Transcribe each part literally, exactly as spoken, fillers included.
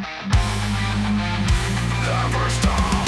Never stop.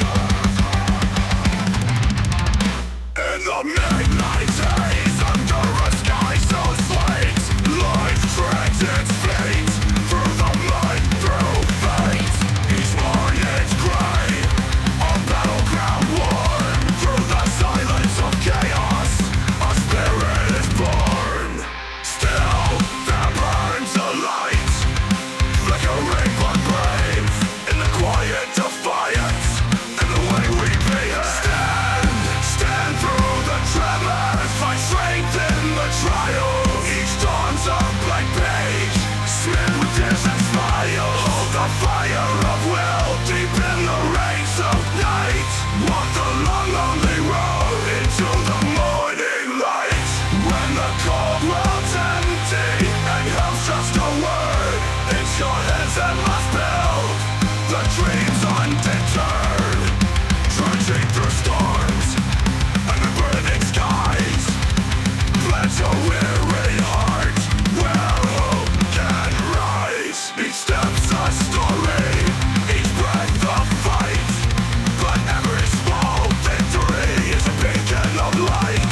In the midnight days, under a sky so slate, life drags its feet through the mud, through fate. Each morning's gray, a battleground worn. Through the silence of chaos, a spirit is born. Still, there burns a light, flickering but brave, in the quiet defiance, in the way we behave. Stand, stand through the tremors, find strength in the trials. Each dawn's a blank page, smitten with tears and smiles. Hold the fire of will deep in the ranks of night. Walk the long, lonely road into the morning light. When the cold world's empty and health's just a word, it's your hands that must build the dreams undeterred. Trudging through storms and the burning skies, pledge your weary heart where hope can rise. Each step's a story, each breath a fight, but every small victory is a beacon of light.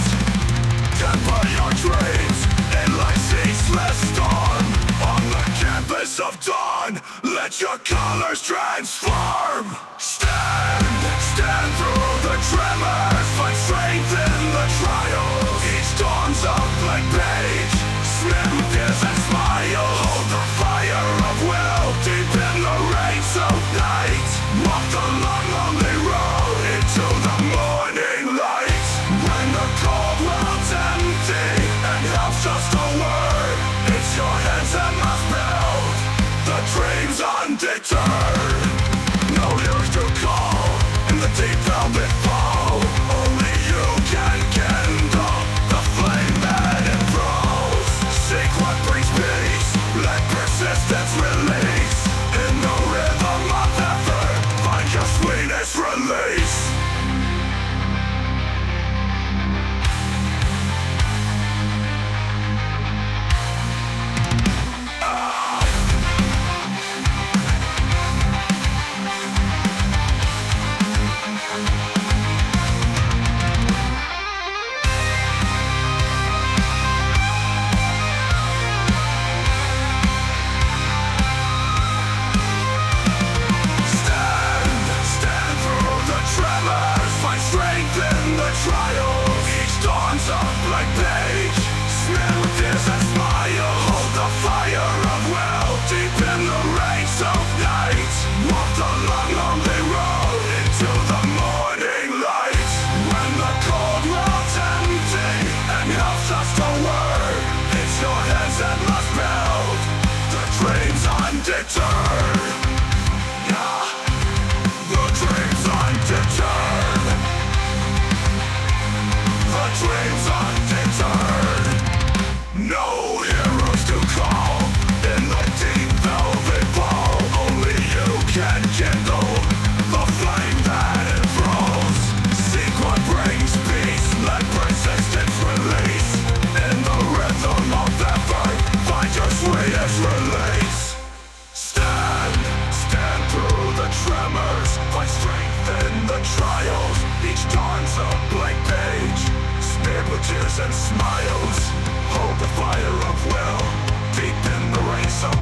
Temper your dreams in life's ceaseless storm. On the campus of dawn, let your colors transform. Stand, stand through the tremors, find strength in the trials. Each dawn's a blank page, smitten with tears and smiles. Hold the fire of will deep in the ranks of night. Walk the long, lonely road into the morning light. When the cold world's empty and health's just a word, it's your hands that must build the dreams undeterred. No ears to call in the deep velvet fall. Only you can kindle the flame that enthralls. Seek what brings peace, let persistence release. In the rhythm of effort, find your sweetest release. Trials. Each dawn's a blank page, smitten with tears and smiles. Hold the fire of will deep in the ranks of night. Walk the long, lonely road into the morning light. When the cold world's empty and health's just a word, it's your hands that must build the dreams undeterred. Yeah, the dreams undeterred. The dreams undeterred. No heroes to call in the deep velvet ball. Only you can kindle the flame that enthralls. Seek what brings peace, let persistence release. In the rhythm of effort, find your sweetest release. Stand, stand through the tremors, find strength in the trials. Each dawn's a blank page, smeared with tears and smiles. Hold the fire of will deep in the ranks of